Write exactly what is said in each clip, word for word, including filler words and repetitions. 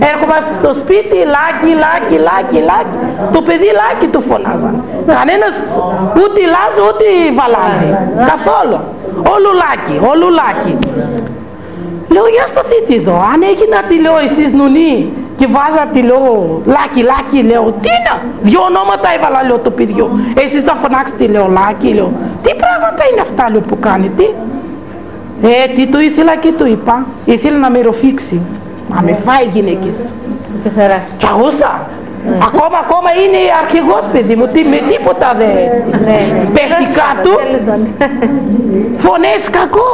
Έρχομαστε στο σπίτι, Λάκη, Λάκη, Λάκη, Λάκη. Το παιδί Λάκη του φωνάζαν. Κανένας ούτε Λάζο ούτε Βαλάντη. Καθόλου. Όλου Λάκη, όλου Λάκη. Λέω, για σταθείτε εδώ. Αν έγινα, τι λέω, εσείς νουνί και βάζατε, λέω, Λάκη, Λάκη, λέω, τι να, δυο ονόματα έβαλα, λέω, το παιδιό. Εσείς θα φωνάξετε, λέω, Λάκη, λέω, τι πράγματα είναι αυτά, λέω, που κάνετε. Ε, τι του ήθελα και του είπα. Ήθελα να με ροφήξει. Μα με φάει γυναίκες. Κι αγούσα. Ακόμα, ακόμα είναι αρχηγός, παιδί μου. Τι, με τίποτα δεν πέφτει κάτω. Φωνές κακό.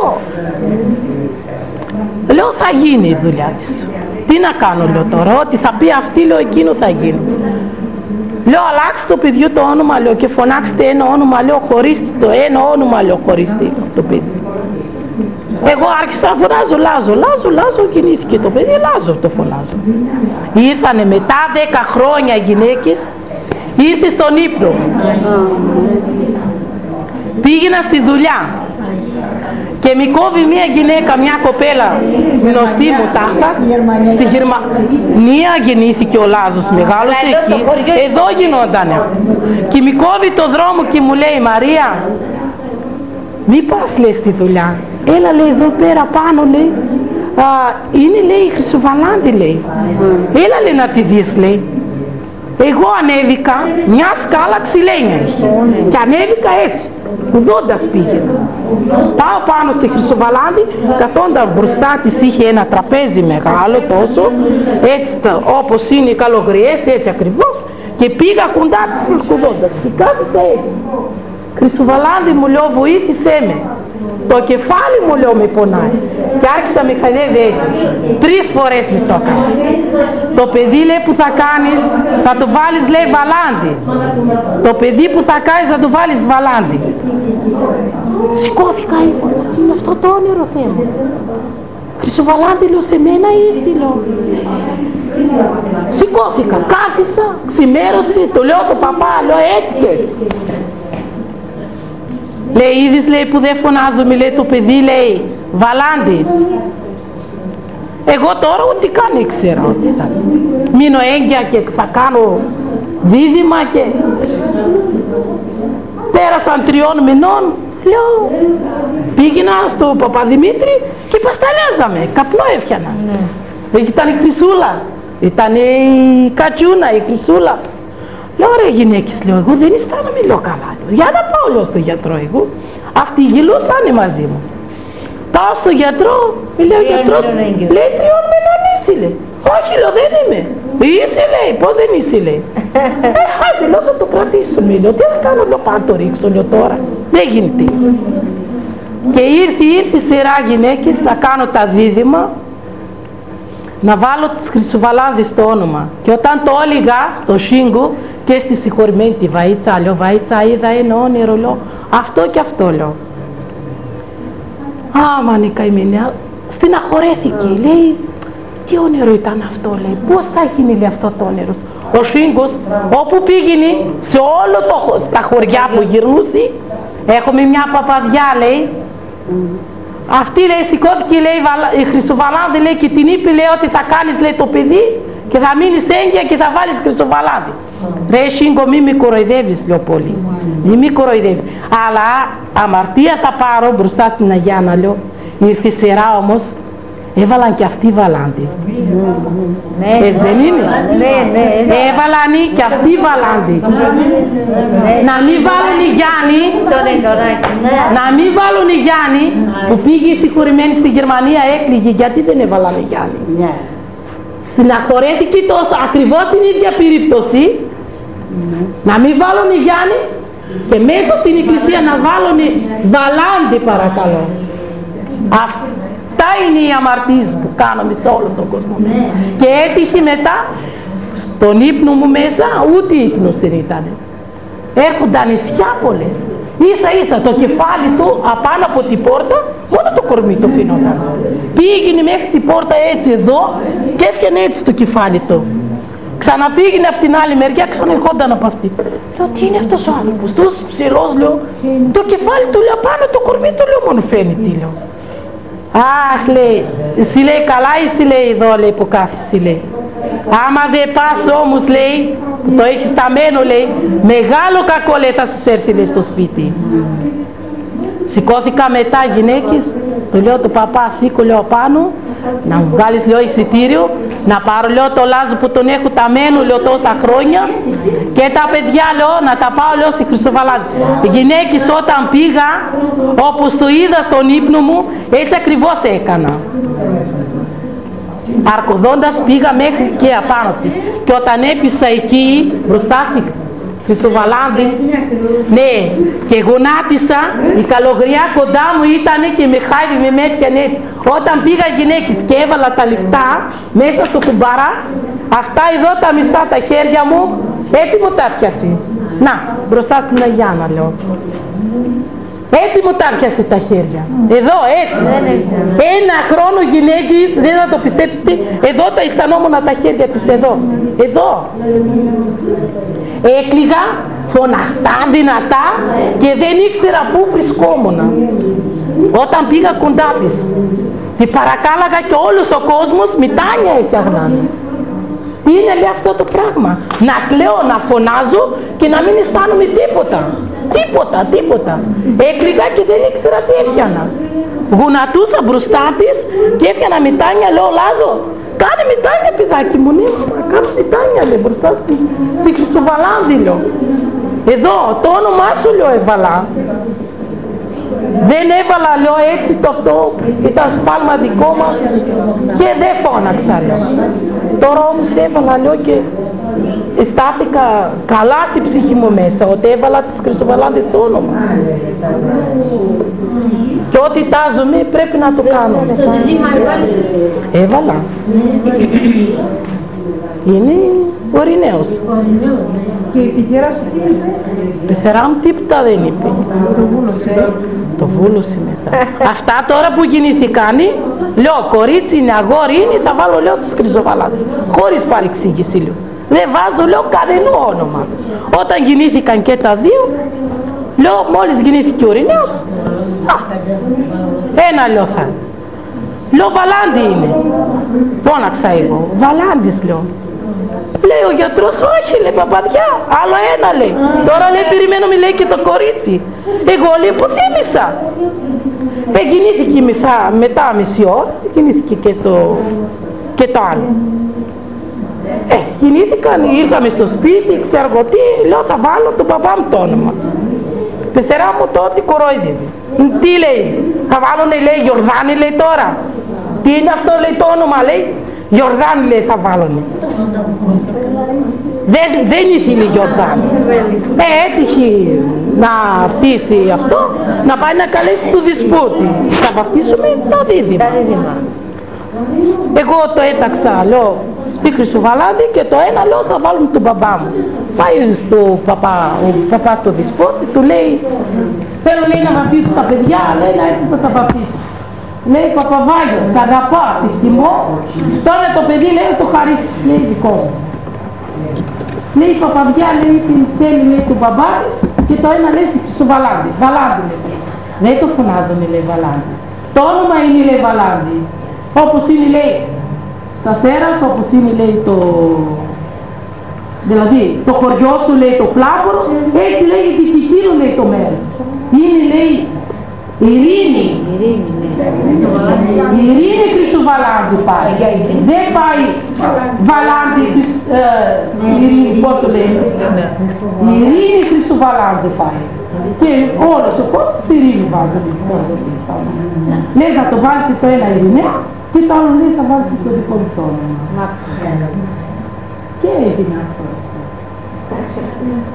Λέω, θα γίνει η δουλειά της. Τι να κάνω, λέω τώρα. Ό,τι θα πει αυτή, λέω, εκείνο θα γίνει. Λέω, αλλάξτε το παιδιού το όνομα, λέω, και φωνάξτε ένα όνομα, λέω, χωρίστε το ένα όνομα, λέω, χωρίστε το παιδί. Εγώ άρχισα να φωνάζω Λάζο, Λάζο, Λάζο, γεννήθηκε το παιδί, Λάζο το φωνάζω. Ήρθανε μετά δέκα χρόνια γυναίκες, ήρθε στον ύπνο. Πήγαινα στη δουλειά και με κόβει μια γυναίκα, μια κοπέλα γνωστή μου τάχτα, στη Γερμανία γεννήθηκε ο Λάζος, μεγάλος εκεί, εδώ γινόταν αυτό. Και με κόβει το δρόμο και μου λέει, Μαρία, μη πας, λέει, στη δουλειά. Έλα, λέει, εδώ πέρα πάνω, λέει, α, είναι, λέει, η Χρυσοβαλάντη, λέει. Έλα, λέει, να τη δεις, λέει. Εγώ ανέβηκα, μια σκάλα ξυλένια είχε. Και ανέβηκα έτσι, κουδώντας πήγαινα. Πάω πάνω στη Χρυσοβαλάντη, καθόντα μπροστά της είχε ένα τραπέζι μεγάλο τόσο, έτσι όπως είναι οι καλογριές, έτσι ακριβώς, και πήγα κοντά της κουδώντας και κάθισα έτσι. Χρυσοβαλάντη, μου λέω, βοήθησέ με. Το κεφάλι μου, λέω, με πονάει. Και άρχισα να με χαϊδεύει έτσι. Τρεις φορές με το έκανε. Το παιδί, λέει, που θα κάνεις, θα το βάλεις, λέει, Βαλάντη. Το παιδί που θα κάνεις, θα το βάλεις Βαλάντη. Σηκώθηκα, είπα, είναι αυτό το όνειρο, Θεέ μου. Χρυσοβαλάντη, λέω, σε μένα ήρθε, λέω. Σηκώθηκα, κάθισα, ξημέρωσε, το λέω το παπά, λέω, έτσι και έτσι. Λέει, είδες, λέει, που δεν φωνάζομαι, λέει, το παιδί, λέει, Βαλάντη. Εγώ τώρα ούτε καν ήξερα ότι θα μείνω έγκυα και θα κάνω δίδυμα και πέρασαν τριών μηνών. Λέω, πήγαινα στο Παπαδημήτρη και πασταλιάζαμε, καπνό έφτιανα. Mm. Ήταν η Χρυσούλα, ήταν η Κατσούνα, η Χρυσούλα. Λέω, ρε γυναίκες, λέω, εγώ δεν αισθάνομαι, λέω, καλά. Λέω, για να πάω, λέω, στο γιατρό εγώ. Αυτοί γελούσανε μαζί μου. Πάω στο γιατρό, με λέει ο γιατρός, λέει, τριών μηνών είσαι, λέει. Όχι, λέω, δεν είμαι. Είσαι, λέει, πώς δεν είσαι, λέει. Ε, άντε, λέω, θα το κρατήσω, με λέω. Τι θα κάνω, λέω, πάνω το ρίξω, λέω, τώρα. Δεν γίνεται. Και ήρθε, ήρθε σειρά γυναίκες, να κάνω τα δίδυμα, να βάλω τις Χρυσοβαλάνδες στο όνομα. Και όταν το έλεγα στο Σίγκο και στη συγχωρημένη τη Βαΐτσα, λέω, Βαΐτσα, είδα ένα όνειρο, λέω, αυτό και αυτό, λέω. Άμα η καημένη, στεναχωρέθηκε, λέει, τι όνειρο ήταν αυτό, λέει, πώς θα γίνει, λέει, αυτό το όνειρο. Ο Σίγκος, όπου πήγαινε, σε όλο το, τα χωριά που γυρνούσε, έχουμε μια παπαδιά, λέει, αυτή, λέει, σηκώθηκε, λέει, η Χρυσοβαλάνδη, λέει, και την είπε, λέει, ότι θα κάνεις, λέει, το παιδί και θα μείνεις έγκυα και θα βάλεις Χρυσοβαλάνδη. Ρε Σίγκο, μη με κοροϊδεύεις, λέω, πολύ. Μη με κοροϊδεύεις. Αλλά αμαρτία θα πάρω μπροστά στην Αγιάνα, λέω. Ήρθε σειρά όμως, έβαλαν και αυτοί Βαλάντη. Ναι, έτσι δεν είναι? Ναι, ναι. Έβαλαν και αυτοί Βαλάντη. Να μην βάλουν οι Γιάννη, να μην βάλουν οι Γιάννη, που πήγε συγχωρημένη στη Γερμανία, έκλειγε, γιατί δεν έβαλαν οι Γιάννη. Συναχωρέθηκε τόσο, ακριβώς την ίδια περίπτωση, να μην βάλουν οι Γιάννη και μέσα στην εκκλησία να βάλουν Βαλάντη, παρακαλώ. Αυτά είναι οι αμαρτίες που κάνουμε σε όλο τον κόσμο. Και έτυχε μετά στον ύπνο μου μέσα, ούτε ύπνος δεν ήταν. Έρχονταν νησιά πολλές. Ίσα ίσα το κεφάλι του απάνω από την πόρτα, μόνο το κορμί του φαινόταν. Πήγαινε μέχρι την πόρτα έτσι εδώ και έφτιανε έτσι το κεφάλι του. Ξαναπήγαινε από την άλλη μεριά, ξανερχόταν από αυτή. Λέω, τι είναι αυτός ο άνθρωπος, τόσο ψηλός, λέω. Το κεφάλι του, λέω, πάνω το κορμί του, λέω, μόνο φαίνεται, λέω. Αχ, λέει, εσύ, λέει, καλά είσαι, λέει, εδώ, λέει, που κάθεσαι, λέει. Άμα δεν πας όμως, λέει, το έχεις ταμένο, λέει, μεγάλο κακό, λέει, θα σας έρθει, λέει, στο σπίτι. Σηκώθηκα μετά γυναίκες, του λέω του παπά, σήκω, λέω, πάνω, να μου βγάλεις, λέω, εισιτήριο, να πάρω, λέω, το Λάζο που τον έχω ταμένο, λέω, τόσα χρόνια, και τα παιδιά, λέω, να τα πάω, λέω, στη Χρυσοβαλάνδη. Γυναίκες, όταν πήγα, όπως το είδα στον ύπνο μου, έτσι ακριβώς έκανα. Αρκωδώντας πήγα μέχρι και απάνω της, και όταν έπεισα εκεί μπροστά στη Χρυσοβαλάνδη, ναι, και γονάτισα, η καλογριά κοντά μου ήταν και με χάιδι με με έπιανε έτσι. Όταν πήγα γυναίκες και έβαλα τα λεφτά μέσα στο κουμπάρα, αυτά εδώ τα μισά τα χέρια μου, έτσι μου τα πιάσει. Να, μπροστά στην Αγιάννα, λέω. Έτσι μου τα πιασε τα χέρια. Εδώ, έτσι. Ένα χρόνο γυναίκες, δεν θα το πιστέψετε, εδώ τα αισθανόμουν τα χέρια της, εδώ. Εδώ. Έκλειγα φωναχτά, δυνατά, και δεν ήξερα πού βρισκόμουν. Όταν πήγα κοντά της, την παρακάλαγα και όλος ο κόσμος μητάνια έφτιαχναν. Τι είναι, λέει, αυτό το πράγμα? Να κλαίω, να φωνάζω και να μην αισθάνομαι τίποτα. Τίποτα, τίποτα. Έκλειγα και δεν ήξερα τι έφτιανα. Γουνατούσα μπροστά της και έφτιανα μητάνια, λέω, Λάζο, κάνε μητάνια, παιδάκι μου. Ναι, κάνω μητάνια, λέει, μπροστά στη, στη Χρυσοβαλάνδη, λέω. Εδώ, το όνομά σου, λέω, έβαλα. Δεν έβαλα, λέω, έτσι το αυτό, ήταν σφάλμα δικό μας και δεν φώναξα, λέω. Τώρα όμως έβαλα, λέω, και αισθάνθηκα καλά στην ψυχή μου μέσα ότι έβαλα τις Χρυσοβαλάνδες το όνομα. Και ό,τι τάζομαι πρέπει να το κάνω. Έβαλα. Είναι ορειναίος. Και η πεθερά σου τι είπε? Η πεθερά μου τίποτα δεν είπε. Το βούλωσε. Το βούλωσε μετά. Αυτά τώρα που γεννήθηκαν, λέω, κορίτσι είναι, αγόρι είναι, θα βάλω, λέω, τις Χρυσοβαλάνδες. Χωρίς παρεξήγηση, λέω. Δεν βάζω, λέω, κανένα όνομα. Όταν γεννήθηκαν και τα δύο, λέω, μόλις γεννήθηκε ο ορειναίος, α, ένα, λέω, θα. Λέω, Βαλάντη είναι. Φώναξα εγώ. Βαλάντης, λέω. Λέει ο γιατρός, όχι, λέει, παπαδιά, άλλο ένα, λέει. Τώρα, λέει, περιμένουμε, λέει, και το κορίτσι. Εγώ, λέει, που θύμισα. Ε, γεννήθηκε μισά, μετά μισή ώρα, γεννήθηκε και το, και το άλλο. Ε, γεννήθηκαν, ήρθαμε στο σπίτι, ξέρω τι, λέω, θα βάλω τον παπά μου το όνομα. Πεθερά μου τότε κορόιδευε. Τι λέει, θα βάλουνε, λέει, Γιορδάνη, λέει, τώρα. Τι είναι αυτό, λέει, το όνομα, λέει. Γιορδάνη, λέει, θα βάλουνε. Δεν, δεν ήθελε Γιορδάνη. Ε, έτυχε να αφήσει αυτό, να πάει να καλέσει του δυσπότη. Θα βαφτίσουμε τα δίδυμα. Εγώ το έταξα, λέω, στη Χρυσοβαλάνδη και το ένα, λέω, θα βάλουμε τον παπά μου. Πάει στο παπά, ο παπάς στο δυσπότη, του λέει, θέλω, λέει, να βαφτίσω τα παιδιά, λέει, να έρθει θα τα βαφτίσει. Λέει, Παπαβάγιο, σ' αγαπώ, σε θυμώ, τώρα το παιδί, λέει, το χαρίσεις, λέει, δικό μου. Λέει, η παπαδιά, λέει, την θέλει, λέει, του μπαμπά της και το ένα, λέει, στη Χρυσοβαλάνδη. Βαλάνδη, λέει. Δεν το φωνάζομαι, λέει, Βαλάνδη. Το όνομα είναι, λέει, Βαλάνδη. Όπως είναι, λέει, στα Σέρας, όπως είναι, λέει, το... Δηλαδή, το χωριό σου, λέει, το Πλάπορο, έτσι λέγεται και εκείνο, λέει, το μέρος. Είναι, λέει, Ειρήνη. Η Ειρήνη Χρυσοβαλάνδη πάει. Δεν πάει Βαλάνδη, Ειρήνη, πώς το λένε. Η Ειρήνη Χρυσοβαλάνδη πάει. Και όλος ο κόσμος Ειρήνη βάζει. Λέει, θα το βάλετε το ένα Ειρηνέα και το άλλο, λέει, θα βάλετε το δικό μου το όνομα. Και έγινε αυτό.